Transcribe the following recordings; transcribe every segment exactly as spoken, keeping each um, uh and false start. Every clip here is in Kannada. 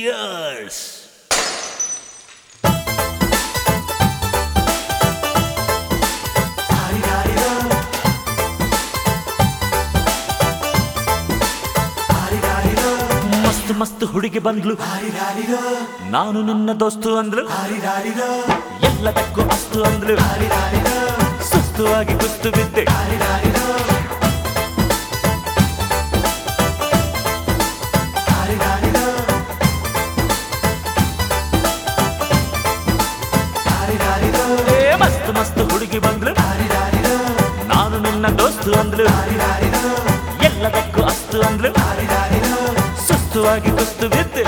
Cheers! ಮಸ್ತ್ ಮಸ್ತ್ ಹುಡುಗಿ ಬಂದ್ಲು, ನಾನು ನಿನ್ನ ದೋಸ್ತು ಅಂದ್ಲು, ಎಲ್ಲದಕ್ಕೂ ಅಸ್ತು ಅಂದ್ಲು, ಸುಸ್ತು ಆಗಿ ಕುಸ್ತು ಬಿದ್ದೆ. ಮಸ್ತ್ ಮಸ್ತ್ ಹುಡುಗಿ ಬಂದ್ಲು, ನಾನು ನಿನ್ನ ದೋಸ್ತು ಅಂದ್ಲು, ಎಲ್ಲದಕ್ಕೂ ಅಸ್ತು ಅಂದ್ಲು, ಸುಸ್ತುವಾಗಿ ಕುಸ್ತು ಬಿದ್ದೆ.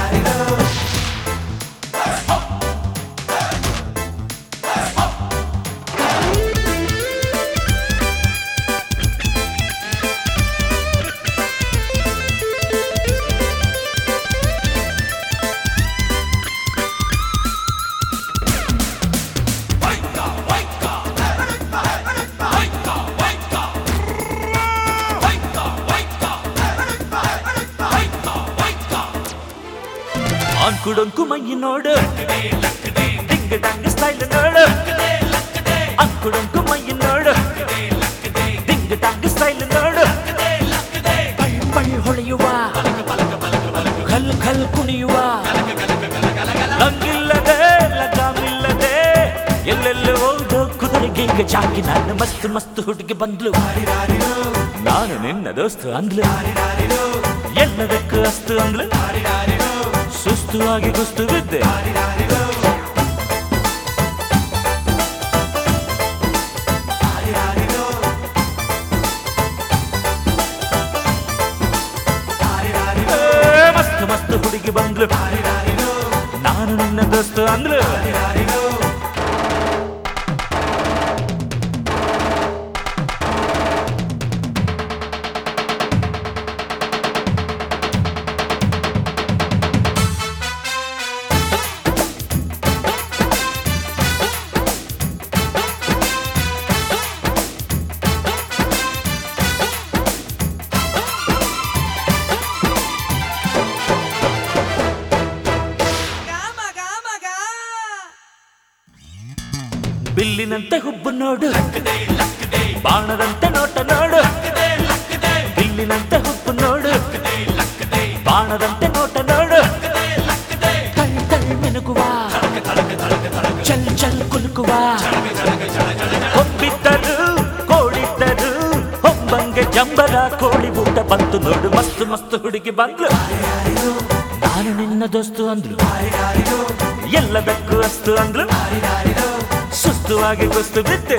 ಅಂಕುಡೊಂಕು ಮೈ ನೋಡು, ಡಿಂಗ್ ಡಂಗ್ ಸ್ಟೈಲ್ ನೋಡು, ಅಂಕುಡೊಂಕು ಮೈ ನೋಡು, ಡಿಂಗ್ ಡಂಗ್ ಸ್ಟೈಲ್ ನೋಡು, ಪಳ್ ಪಳ್ ಹೊಳೆಯುವ, ಖಲ್ ಖಲ್ ಕುಣಿಯುವ, ಲಂಗಿಲ್ಲದೆ ಲಗಾಮಿಲ್ಲದೆ ಎಲ್ಲೆಲ್ಲೋ ಹೋದೋ ಕುದುರೆಗೆ ಈಗ ಜಾಕಿ. ನಾನು ಮಸ್ತ್ ಮಸ್ತ್ ಹುಡುಗಿ ಬಂದ್ಲು, ನಾನು ನಿನ್ನ ದೋಸ್ತು ಅಂದ್ಲು, ಎಲ್ಲದಕ್ಕೂ ಅಸ್ತು ಅಂದ್ಲು, ಸುಸ್ತು ಆಗಿ ಕುಸ್ತು ಬಿದ್ದೆ. ಮಸ್ತ್ ಮಸ್ತ್ ಹುಡುಗಿ ಬಂದ್ಲು, ನಾನು ನಿನ್ನ ದೋಸ್ತು ಅಂದ್ಲು, ಬಿಲ್ಲಿನಂತೆ ಹುಬ್ಬು ನೋಡು, ಬಾಣದಂತೆ ನೋಟ ನೋಡು, ಬಿಲ್ಲಿನಂತೆ ಹುಬ್ಬು ನೋಡು, ಬಾಣದಂತೆ ನೋಟ ನೋಡು, ತಳ್ ತಳ್ ಮಿನುಗುವ, ಚಲ್ ಚಲ್ ಕುಲುಕುವ, ಹೊಬ್ಬಿದ್ದರು ಕೋಳಿದ್ದರು ಹೊಂಬಂಗೆ ಜಂಬರ ಕೋಳಿ ಊಟ ಬಂತು ನೋಡು. ಮಸ್ತ್ ಮಸ್ತ್ ಹುಡುಗಿ ಬಂದ್ಲು, ನಾನು ನಿನ್ನ ದೋಸ್ತು ಅಂದ್ಲು, ಎಲ್ಲದಕ್ಕೂ ಅಸ್ತು ಅಂದ್ಲು, ಸುಸ್ತು ಆಗಿ ಕುಸ್ತು ಬಿದ್ದೆ.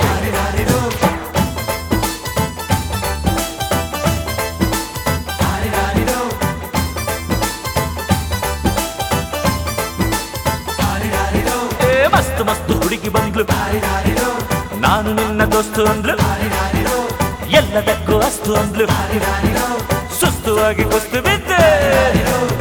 ಮಸ್ತ್ ಮಸ್ತ್ ಹುಡುಗಿ ಬಂದ್ಲು, ನಾನು ನಿನ್ನ ದೋಸ್ತು ಅಂದ್ಲು, ಎಲ್ಲದಕ್ಕೂ ಅಸ್ತು ಅಂದ್ಲು, ಸುಸ್ತು ಆಗಿ ಕುಸ್ತು ಬಿದ್ದೆ.